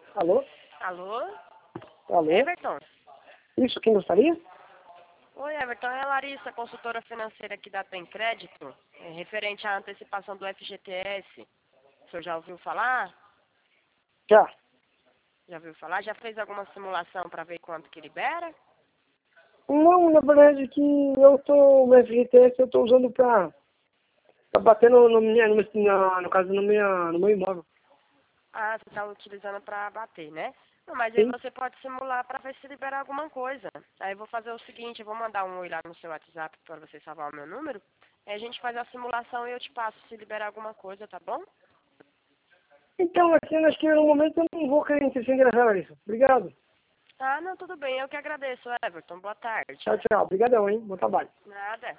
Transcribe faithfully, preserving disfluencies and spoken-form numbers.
Alô? Alô? Alô? Everton? Isso, quem gostaria? Oi, Everton. É a Larissa, consultora financeira aqui da Tem Crédito, é, referente à antecipação do F G T S. O senhor já ouviu falar? Já. Já ouviu falar? Já fez alguma simulação para ver quanto que libera? Não, na verdade que eu tô, o F G T S eu tô usando pra, pra bater no, no, minha, no, na, no caso no, minha, no meu imóvel. Ah, você está utilizando para bater, né? Não, mas aí Sim. você pode simular para ver se libera alguma coisa. Aí eu vou fazer o seguinte, eu vou mandar um oi lá no seu WhatsApp para você salvar o meu número. Aí a gente faz a simulação e eu te passo se liberar alguma coisa, tá bom? Então, assim, acho que no momento eu não vou querer insistir em gravar isso. Obrigado. Ah, não, tudo bem. Eu que agradeço, Everton. Boa tarde. Tchau, tchau. Obrigadão, hein? Bom trabalho. Nada.